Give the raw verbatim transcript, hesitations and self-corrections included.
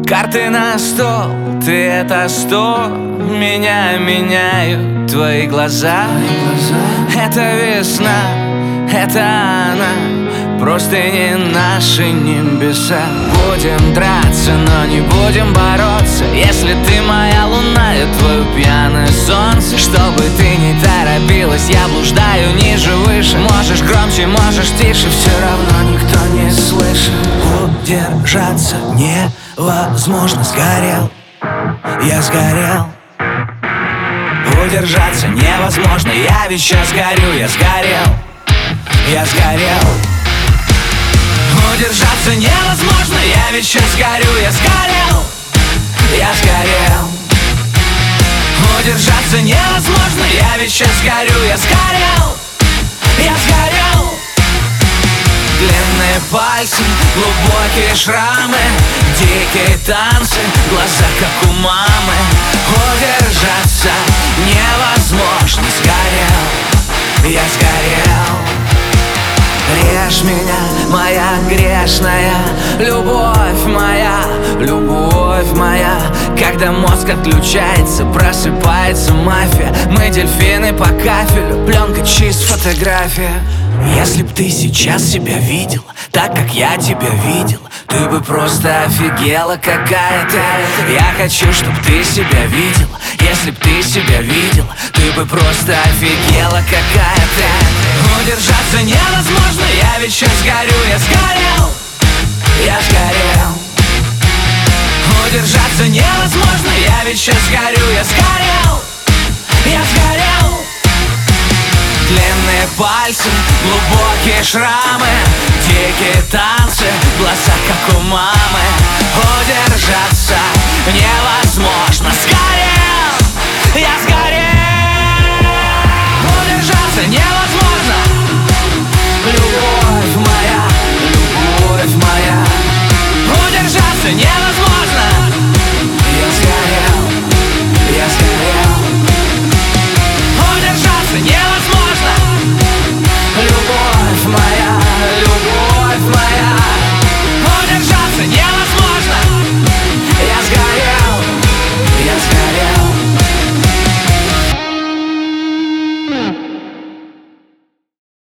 Карты на стол, ты это сто. Меня меняют твои глаза. Это весна, это она, просто не наши небеса. Будем драться, но не будем бороться. Если ты моя луна, я твое пьяное солнце. Чтобы ты не торопилась, я блуждаю ниже, выше. Можешь громче, можешь тише, все равно никто не слышит. Удержаться невозможно, сгорел, я сгорел. Удержаться невозможно, я ведь сейчас горю, я сгорел, я сгорел. Удержаться невозможно, я ведь сейчас горю, я сгорел, я сгорел. Удержаться невозможно, я ведь сейчас горю, я сгорел, я сгорел. Длинные пальцы, глубокие шрамы, дикие танцы, глаза как у мамы. Удержаться невозможно, сгорел, я сгорел. Режь меня, моя грешная, любовь моя, любовь моя. Когда мозг отключается, просыпается мафия. Мы дельфины по кафелю, пленка чист, фотография. Если б ты сейчас себя видела так, как я тебя видел, ты бы просто офигела какая-то. Я хочу, чтоб ты себя видела. Если б ты себя видела, ты бы просто офигела какая-то. Удержаться невозможно, я ведь сейчас горю, я сгорел, я сгорел. Удержаться невозможно, я ведь сейчас горю, я сгорел, я сгорел. Длинные пальцы, глубокие шрамы, дикие танцы, глаза как у мамы.